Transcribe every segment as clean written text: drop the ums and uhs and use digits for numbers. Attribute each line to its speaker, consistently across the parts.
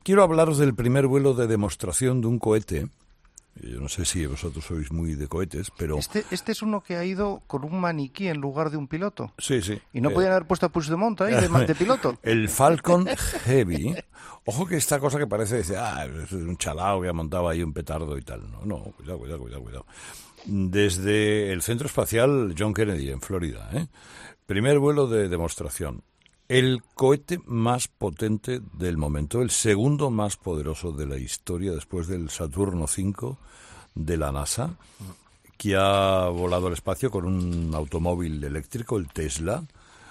Speaker 1: Quiero hablaros del primer vuelo de demostración de un cohete. Yo no sé si vosotros sois muy de cohetes, pero...
Speaker 2: Este es uno que ha ido con un maniquí en lugar de un piloto.
Speaker 1: Sí, sí.
Speaker 2: ¿Y no podían haber puesto a Puigdemont ahí de piloto?
Speaker 1: El Falcon Heavy. Ojo que esta cosa que parece, dice, es un chalao que ha montado ahí un petardo y tal. No, cuidado. Desde el Centro Espacial John Kennedy, en Florida, primer vuelo de demostración. El cohete más potente del momento, el segundo más poderoso de la historia después del Saturno V de la NASA, que ha volado al espacio con un automóvil eléctrico, el Tesla,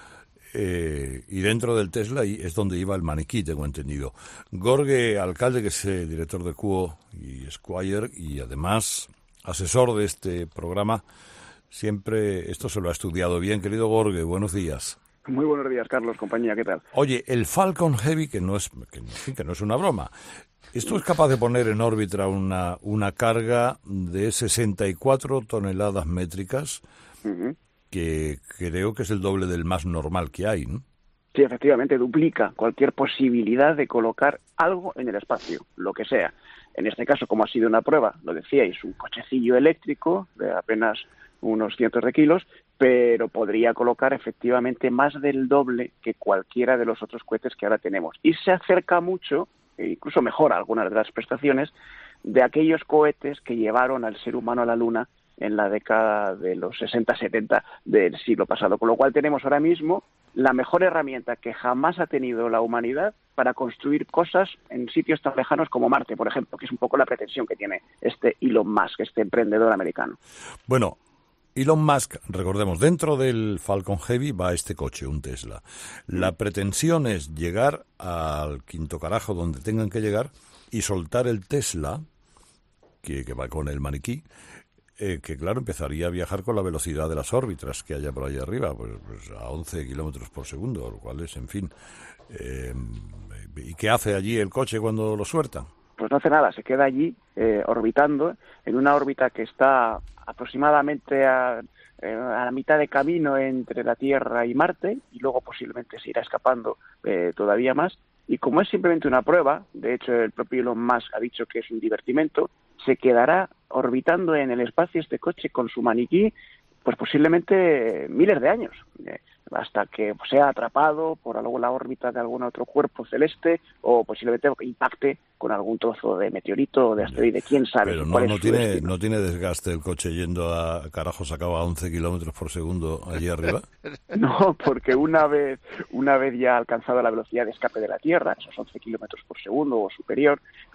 Speaker 1: y dentro del Tesla es donde iba el maniquí, tengo entendido. Jorge Alcalde, que es director de Cuo y Squire, y además asesor de este programa, siempre esto se lo ha estudiado bien. Querido Jorge, buenos días.
Speaker 3: Muy buenos días, Carlos, compañía, ¿qué tal?
Speaker 1: Oye, el Falcon Heavy, que no es una broma, esto es capaz de poner en órbita una carga de 64 toneladas métricas, que creo que es el doble del más normal que hay, ¿no?
Speaker 3: Sí, efectivamente, duplica cualquier posibilidad de colocar algo en el espacio, lo que sea. En este caso, como ha sido una prueba, lo decíais, un cochecillo eléctrico de apenas unos cientos de kilos, pero podría colocar efectivamente más del doble que cualquiera de los otros cohetes que ahora tenemos. Y se acerca mucho, e incluso mejora algunas de las prestaciones, de aquellos cohetes que llevaron al ser humano a la Luna en la década de los 60-70 del siglo pasado. Con lo cual tenemos ahora mismo la mejor herramienta que jamás ha tenido la humanidad para construir cosas en sitios tan lejanos como Marte, por ejemplo, que es un poco la pretensión que tiene este Elon Musk, este emprendedor americano.
Speaker 1: Bueno, Elon Musk, recordemos, dentro del Falcon Heavy va este coche, un Tesla. La pretensión es llegar al quinto carajo donde tengan que llegar y soltar el Tesla, que va con el maniquí, que claro, empezaría a viajar con la velocidad de las órbitas que haya por ahí arriba, pues a 11 kilómetros por segundo, lo cual es, en fin. ¿Y qué hace allí el coche cuando lo suelta?
Speaker 3: Pues no hace nada, se queda allí orbitando en una órbita que está aproximadamente a la mitad de camino entre la Tierra y Marte, y luego posiblemente se irá escapando todavía más. Y como es simplemente una prueba, de hecho el propio Elon Musk ha dicho que es un divertimento, se quedará orbitando en el espacio este coche con su maniquí, pues posiblemente miles de años, hasta que sea atrapado por la órbita de algún otro cuerpo celeste o posiblemente impacte con algún trozo de meteorito o de asteroide, quién sabe.
Speaker 1: Pero no tiene desgaste el coche yendo a carajos acaba a 11 kilómetros por segundo allí arriba.
Speaker 3: No, porque una vez ya ha alcanzado la velocidad de escape de la Tierra, esos 11 kilómetros por segundo o superior,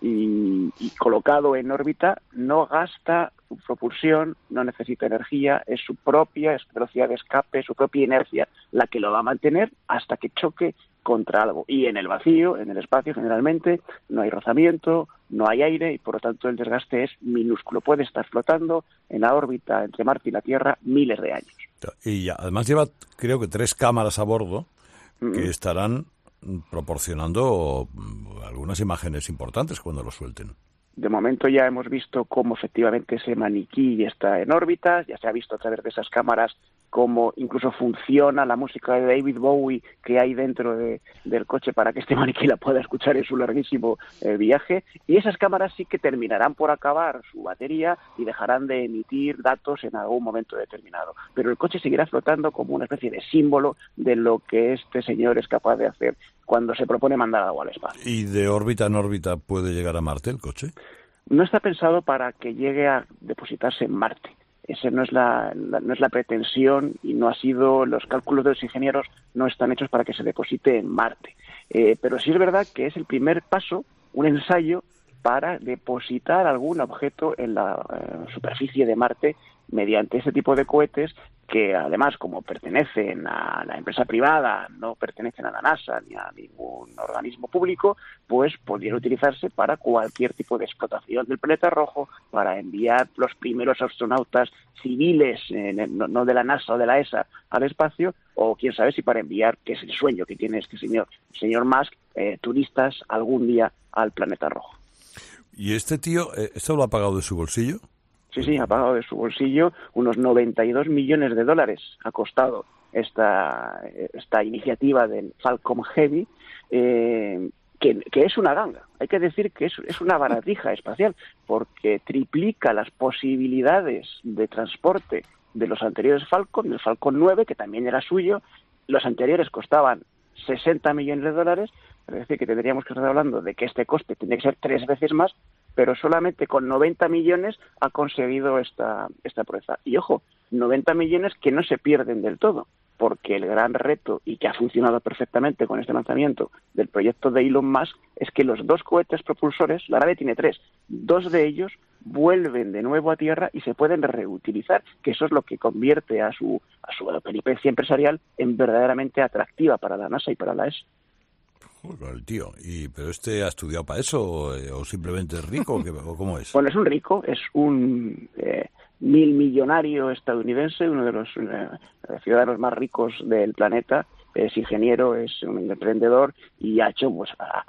Speaker 3: y colocado en órbita, no gasta propulsión, no necesita energía, es su propia velocidad de escape, su propia inercia, la que lo va a mantener hasta que choque contra algo. Y en el vacío, en el espacio, generalmente, no hay rozamiento, no hay aire y, por lo tanto, el desgaste es minúsculo. Puede estar flotando en la órbita entre Marte y la Tierra miles de años.
Speaker 1: Y además lleva, creo que 3 cámaras a bordo que estarán proporcionando algunas imágenes importantes cuando lo suelten.
Speaker 3: De momento ya hemos visto cómo efectivamente ese maniquí está en órbita, ya se ha visto a través de esas cámaras cómo incluso funciona la música de David Bowie que hay dentro del coche para que este maniquí la pueda escuchar en su larguísimo viaje, y esas cámaras sí que terminarán por acabar su batería y dejarán de emitir datos en algún momento determinado. Pero el coche seguirá flotando como una especie de símbolo de lo que este señor es capaz de hacer cuando se propone mandar algo al espacio.
Speaker 1: ¿Y de órbita en órbita puede llegar a Marte el coche?
Speaker 3: No está pensado para que llegue a depositarse en Marte. Esa no es la pretensión y no ha sido, los cálculos de los ingenieros no están hechos para que se deposite en Marte. Pero sí es verdad que es el primer paso, un ensayo para depositar algún objeto en la superficie de Marte mediante ese tipo de cohetes que además, como pertenecen a la empresa privada, no pertenecen a la NASA ni a ningún organismo público, pues podrían utilizarse para cualquier tipo de explotación del planeta rojo, para enviar los primeros astronautas civiles, no de la NASA o de la ESA, al espacio, o quién sabe si para enviar, que es el sueño que tiene este señor Musk, turistas algún día al planeta rojo.
Speaker 1: ¿Y este tío, esto lo ha pagado de su bolsillo?
Speaker 3: Sí, ha pagado de su bolsillo unos 92 millones de dólares ha costado esta iniciativa del Falcon Heavy, que que es una ganga. Hay que decir que es una baratija espacial, porque triplica las posibilidades de transporte de los anteriores Falcon, del Falcon 9, que también era suyo. Los anteriores costaban 60 millones de dólares, es decir, que tendríamos que estar hablando de que este coste tiene que ser 3 veces más, pero solamente con 90 millones ha conseguido esta proeza. Y ojo, 90 millones que no se pierden del todo, porque el gran reto, y que ha funcionado perfectamente con este lanzamiento del proyecto de Elon Musk, es que los 2 cohetes propulsores, la nave tiene 3, 2 de ellos vuelven de nuevo a Tierra y se pueden reutilizar, que eso es lo que convierte a su peripecia empresarial en verdaderamente atractiva para la NASA y para la ESA.
Speaker 1: Joder, el tío. ¿Pero este ha estudiado para eso o simplemente es rico o cómo es?
Speaker 3: Bueno, es un rico, es un millonario estadounidense, uno de los ciudadanos más ricos del planeta. Es ingeniero, es un emprendedor y ha hecho,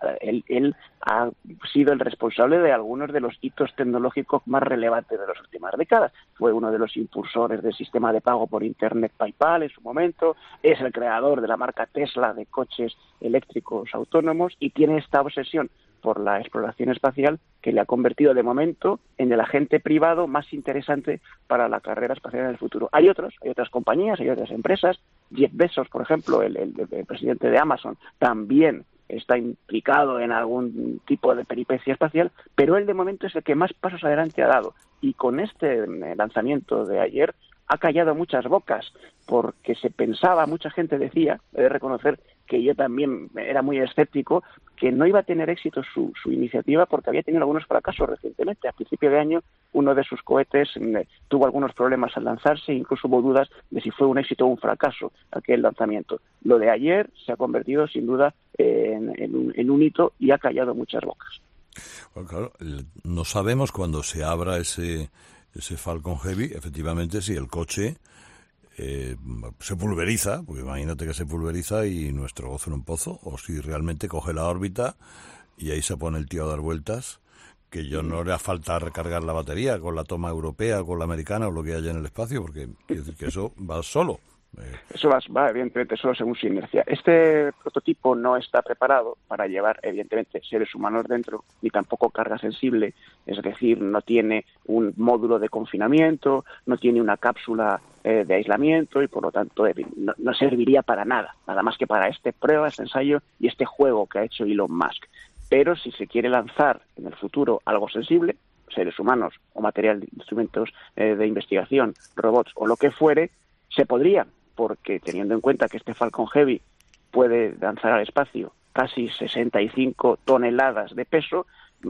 Speaker 3: él ha sido el responsable de algunos de los hitos tecnológicos más relevantes de las últimas décadas. Fue uno de los impulsores del sistema de pago por Internet PayPal en su momento, es el creador de la marca Tesla de coches eléctricos autónomos y tiene esta obsesión por la exploración espacial que le ha convertido de momento en el agente privado más interesante para la carrera espacial en el futuro. Hay otras compañías, hay otras empresas. Jeff Bezos, por ejemplo, el presidente de Amazon, también está implicado en algún tipo de peripecia espacial, pero él de momento es el que más pasos adelante ha dado. Y con este lanzamiento de ayer ha callado muchas bocas, porque se pensaba, mucha gente decía, he de reconocer que yo también era muy escéptico, que no iba a tener éxito su iniciativa porque había tenido algunos fracasos recientemente. A principio de año, uno de sus cohetes tuvo algunos problemas al lanzarse, incluso hubo dudas de si fue un éxito o un fracaso aquel lanzamiento. Lo de ayer se ha convertido, sin duda, en un hito y ha callado muchas bocas.
Speaker 1: Bueno, claro, no sabemos cuando se abra ese Falcon Heavy, efectivamente, si el coche se pulveriza, porque imagínate que se pulveriza y nuestro gozo en un pozo, o si realmente coge la órbita y ahí se pone el tío a dar vueltas, que yo no le hace falta recargar la batería con la toma europea, con la americana o lo que haya en el espacio, porque quiero decir que eso va solo.
Speaker 3: Eso va evidentemente solo según su inercia. Este prototipo no está preparado para llevar evidentemente seres humanos dentro, ni tampoco carga sensible, es decir, no tiene un módulo de confinamiento, no tiene una cápsula de aislamiento y por lo tanto no serviría para nada más que para esta prueba, este ensayo y este juego que ha hecho Elon Musk. Pero si se quiere lanzar en el futuro algo sensible, seres humanos o material de instrumentos de investigación, robots o lo que fuere, se podría, porque teniendo en cuenta que este Falcon Heavy puede lanzar al espacio casi 65 toneladas de peso,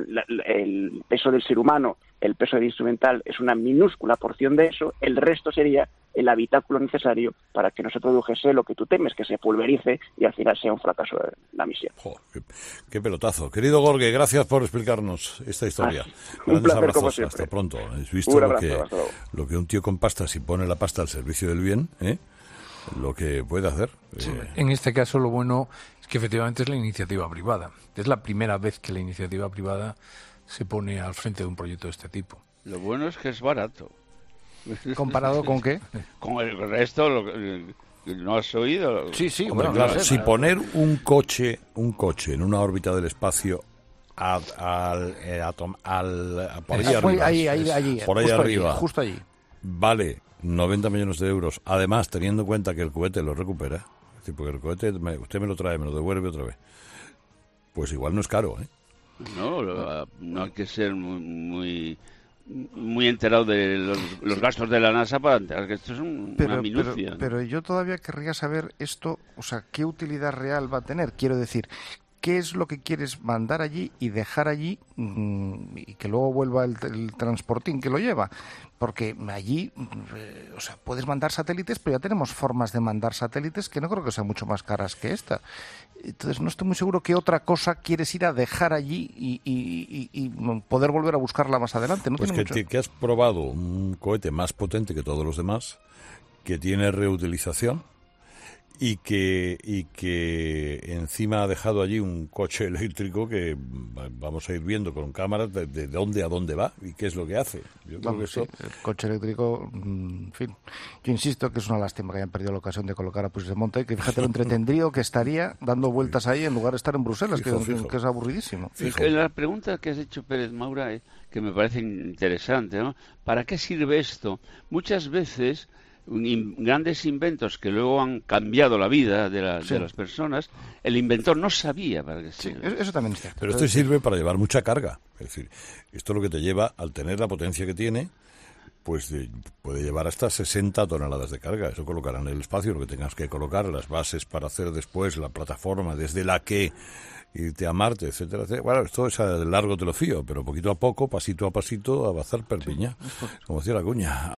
Speaker 3: el peso del ser humano, el peso del instrumental es una minúscula porción de eso, el resto sería el habitáculo necesario para que no se produjese lo que tú temes, que se pulverice y al final sea un fracaso de la misión.
Speaker 1: Joder, qué pelotazo. Querido Gorge, gracias por explicarnos esta historia.
Speaker 3: Un placer,
Speaker 1: abrazos,
Speaker 3: como siempre.
Speaker 1: hasta pronto. ¿Has visto lo que un tío con pasta, si pone la pasta al servicio del bien, lo que puede hacer?
Speaker 4: Sí, en este caso lo bueno es que efectivamente es la iniciativa privada. Es la primera vez que la iniciativa privada se pone al frente de un proyecto de este tipo.
Speaker 5: Lo bueno es que es barato.
Speaker 4: ¿Comparado con qué?
Speaker 5: Con el resto, ¿no has oído?
Speaker 4: Sí,
Speaker 1: Hombre,
Speaker 4: bueno,
Speaker 1: claro,
Speaker 4: no sé,
Speaker 1: si poner un coche en una órbita del espacio por ahí arriba,
Speaker 4: justo allí,
Speaker 1: vale 90 millones de euros, además teniendo en cuenta que el cohete lo recupera, es decir, porque el cohete usted me lo trae, me lo devuelve otra vez, pues igual no es caro, ¿eh?
Speaker 5: No hay que ser muy enterado de los gastos de la NASA para enterar que esto es una minucia.
Speaker 2: Pero yo todavía querría saber esto, o sea, ¿qué utilidad real va a tener? Quiero decir, ¿qué es lo que quieres mandar allí y dejar allí y que luego vuelva el transportín que lo lleva? Porque allí, o sea, puedes mandar satélites, pero ya tenemos formas de mandar satélites que no creo que sean mucho más caras que esta. Entonces no estoy muy seguro qué otra cosa quieres ir a dejar allí y poder volver a buscarla más adelante. ¿No?
Speaker 1: Pues que has probado un cohete más potente que todos los demás, que tiene reutilización y que encima ha dejado allí un coche eléctrico que vamos a ir viendo con cámaras de dónde a dónde va y qué es lo que hace. Yo creo que eso...
Speaker 2: sí, el coche eléctrico, en fin, yo insisto que es una lástima que hayan perdido la ocasión de colocar a Puigdemont, que fíjate lo entretendrido que estaría dando vueltas ahí en lugar de estar en Bruselas,
Speaker 1: Fijo.
Speaker 2: que es aburridísimo.
Speaker 5: La pregunta que has hecho, Pérez Maura, que me parece interesante, ¿no? ¿Para qué sirve esto? Muchas veces grandes inventos que luego han cambiado la vida de las personas, el inventor no sabía para qué sirve.
Speaker 2: Sí, eso también es cierto.
Speaker 1: Pero esto sirve para llevar mucha carga. Es decir, esto es lo que te lleva, al tener la potencia que tiene, pues puede llevar hasta 60 toneladas de carga. Eso colocará en el espacio lo que tengas que colocar, las bases para hacer después la plataforma desde la que irte a Marte, etcétera, etcétera. Bueno, esto es a largo te lo fío, pero poquito a poco, pasito a pasito, avanzar perpiña, como decía la cuña.